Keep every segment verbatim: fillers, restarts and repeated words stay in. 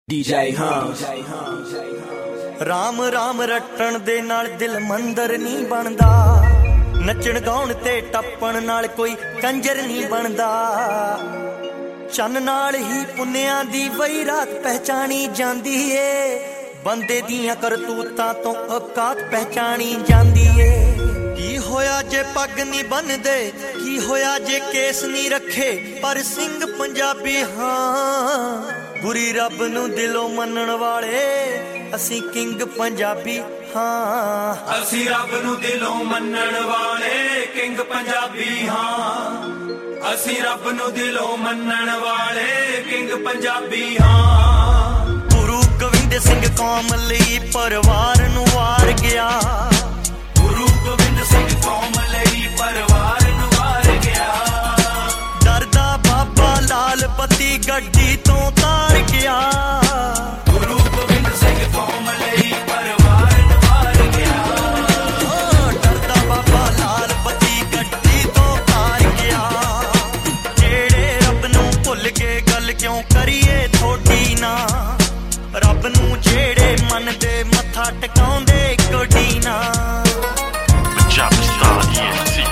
D J ਹਾਂ ਰਾਮ ਰਾਮ ਰਟਣ ਦੇ ਨਾਲ ਦਿਲ ਮੰਦਰ ਨਹੀਂ ਬਣਦਾ, ਨੱਚਣ ਗਾਉਣ ਤੇ ਟੱਪਣ ਨਾਲ ਕੋਈ ਕੰਜਰ ਨਹੀਂ ਬਣਦਾ। ਚੰਨ ਨਾਲ ਹੀ ਪੁੰਨਿਆਂ ਦੀ ਵਈ ਰਾਤ ਪਹਿਚਾਣੀ ਜਾਂਦੀ ਏ, ਬੰਦੇ ਦੀਆਂ ਕਰਤੂਤਾਂ ਤੋਂ ਔਕਾਤ ਪਹਿਚਾਣੀ ਜਾਂਦੀ ਏ। ਕੀ ਹੋਇਆ ਜੇ ਪੱਗ ਨਹੀਂ ਬੰਨਦੇ, ਕੀ ਹੋਇਆ ਜੇ ਕੇਸ ਨਹੀਂ ਰੱਖੇ, ਪਰ ਸਿੰਘ ਪੰਜਾਬੀ ਹਾਂ। ਗੁਰੀ ਰੱਬ ਨੂੰ ਦਿਲੋਂ ਮੰਨਣ ਵਾਲੇ ਅਸੀਂ ਕਿੰਗ ਪੰਜਾਬੀ ਹਾਂ। ਅਸੀਂ ਰੱਬ ਨੂੰ ਦਿਲੋਂ ਮੰਨਣ ਵਾਲੇ ਕਿੰਗ ਪੰਜਾਬੀ ਹਾਂ। ਅਸੀਂ ਰੱਬ ਨੂੰ ਦਿਲੋਂ ਮੰਨਣ ਵਾਲੇ ਕਿੰਗ ਪੰਜਾਬੀ ਹਾਂ। ਗੁਰੂ ਗੋਬਿੰਦ ਸਿੰਘ ਕੌਮ ਲਈ ਪਰਿਵਾਰ ਨੂੰ ਵਾਰ ਗਿਆ, ਗੁਰੂ ਗੋਬਿੰਦ ਸਿੰਘ ਕੌਮ ਲਈ ਪਰਿਵਾਰ ਨੂੰ ਵਾਰ ਗਿਆ। ਡਰਦਾ ਬਾਬਾ ਲਾਲ ਪਤੀ ਗੱਡੀ ਤੋਂ ਤਾਰ ਗਿਆ, ਗੁਰੂ ਗੋਬਿੰਦ ਸਿੰਘ ਕੌਮ ਲਈ ਪਰਿਵਾਰ ਨੂੰ ਵਾਰ ਗਿਆ। ਡਰਦਾ ਬਾਬਾ ਲਾਲ ਪਤੀ ਗੱਡੀ ਤੋਂ ਤਾਰ ਗਿਆ। ਜਿਹੜੇ ਰੱਬ ਨੂੰ ਭੁੱਲ ਕੇ ਗੱਲ ਕਿਉਂ ਕਰੀਏ ਥੋੜੀ ਨਾ, ਰੱਬ ਨੂੰ ਜਿਹੜੇ ਮੰਨਦੇ ਮੱਥਾ ਟਿਕਾਉਂਦੇ ਕੋਡੀ ਨਾ। Punjabi star E N C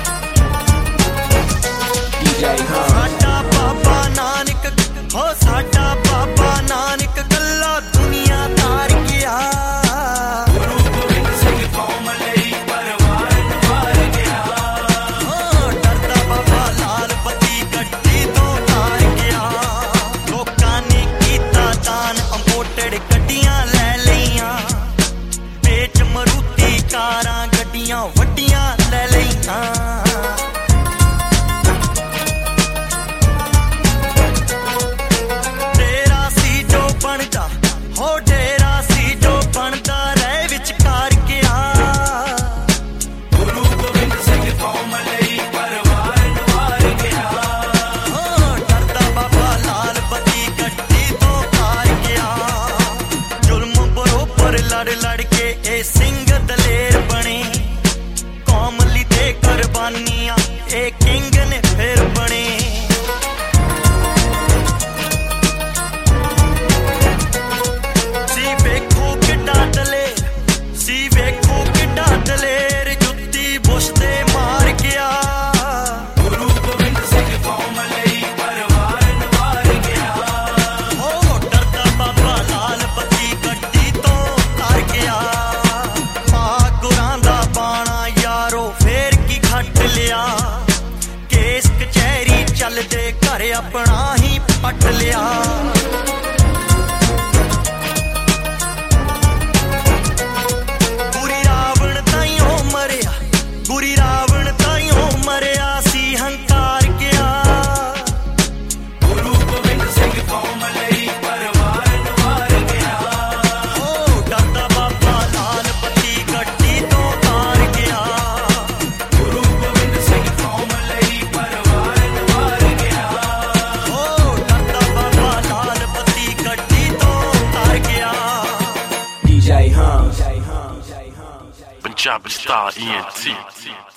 D J ਹਾਂ ਸਾਡਾ ਬਾਬਾ ਨਾਨਕ ਹੋ, ਸਾਡਾ ਬਾਬਾ ਨਾਨਕ ਗੱਲਾਂ ਦੁਨੀਆ ਤਾਰ ਗਿਆ। ਗੁਰੂ ਗੋਬਿੰਦ ਸਿੰਘ ਕੌਮ ਲਈ ਪਰਿਵਾਰ ਨੂੰ ਵਾਰ ਗਿਆ। ਡਰਦਾ ਬਾਬਾ ਲਾਲ ਪਤੀ ਗੱਡੀ ਤੋਂ ਤਾਰ ਗਿਆ। ਲੋਕਾਂ ਨੇ ਕੀਤਾ ਦਾਨ, ਇੰਪੋਰਟਡ ਗੱਡੀਆਂ ਲੈ ਲਈਆਂ, ਵੇਚ ਮਰੂਤੀ ਕਾਰਾਂ ਗੱਡੀਆਂ ਵੱਡੀਆਂ ਲੈ ਲਈਆਂ। ਡੇਰਾ ਸੀ ਜੋ ਬਣਦਾ, ਹੋ ਡੇਰਾ ਸੀ ਜੋ ਬਣਦਾ ਰਹਿ ਵਿਚਕਾਰ ਗਿਆ। ਗੁਰੂ ਗੋਬਿੰਦ ਸਿੰਘ ਕੌਮ ਲਈ ਪਰਿਵਾਰ ਨੂੰ ਵਾਰ ਗਿਆ। ਡਰਦਾ ਬਾਬਾ ਲਾਲ ਪਤੀ ਗੱਡੀ ਤੋਂ ਤਾਰ ਗਿਆ। ਜ਼ੁਲਮ ਬਰੋਬਰ ਲੜ ਲੜ ਕੇ ਇਹ ਸਿੰਘ ਦਲੇਰ ਬਣੇ, ਕੌਮ ਲਈ ਤੇ ਕੁਰਬਾਨੀਆਂ ਇਹ ਕਿੰਗ ਨੇ ਫਿਰ ਬਣੇ। ਸੀ ਵੇਖੋ ਕਿੱਡਾ ਦਲੇਰ, ਸੀ ਵੇਖੋ ਕਿੱਡਾ ਦਲੇਰ, ਜੁੱਤੀ ਬੁਸ਼ ਤੇ ਮਾਰ ਗਿਆ। ਗੁਰੂ ਗੋਬਿੰਦ ਸਿੰਘ ਕੌਮ ਲਈ ਪਰਿਵਾਰ ਨੂੰ ਵਾਰ ਗਿਆ। ਹੋ ਡਰਦਾ ਬਾਬਾ ਲਾਲ ਪਤੀ ਗੱਡੀ ਤੋਂ ਤਾਰ ਗਿਆ। ਆ ਗੁਰਾਂ ਦਾ ਬਾਣਾ ਯਾਰੋ ਫੇਰ ਕੀ ਖੱਟ ਲਿਆ, ਕੇਸ ਕਚਹਿਰੀ ਚੱਲਦੇ ਘਰ ਆਪਣਾ ਹੀ ਪੱਟ ਲਿਆ। ਗੁਰੀ ਰਾਵਣ ਤਾਈਓ ਮਰਿਆ, ਗੁਰੀ ਰਾਵਣ ਤਾਈਓ ਮਰਿਆ ਸੀ ਹੰਕਾਰ ਗਿਆ। ਗੁਰੂ ਗੋਬਿੰਦ ਸਿੰਘ ਕੌਮ ਲਈ ਪਰਿਵਾਰ ਨੂੰ ਵਾਰ ਗਿਆ। ਓ ਡਰਦਾ ਬਾਬਾ ਲਾਲ ਪਤੀ ਗੱਡੀ ਤੋਂ ਤਾਰ ਗਿਆ। ਗੁਰੂ ਗੋਬਿੰਦ ਸਿੰਘ ਕੌਮ ਲਈ ਪਰਿਵਾਰ ਨੂੰ ਵਾਰ ਗਿਆ। ਓ ਡਰਦਾ ਬਾਬਾ ਲਾਲ ਪਤੀ ਗੱਡੀ ਤੋਂ ਤਾਰ ਗਿਆ। ਡੀ ਜੇ ਹਾਂ ਪੰਜਾਬੀ ਸਟਾਰ ਈ ਐਨ ਸੀ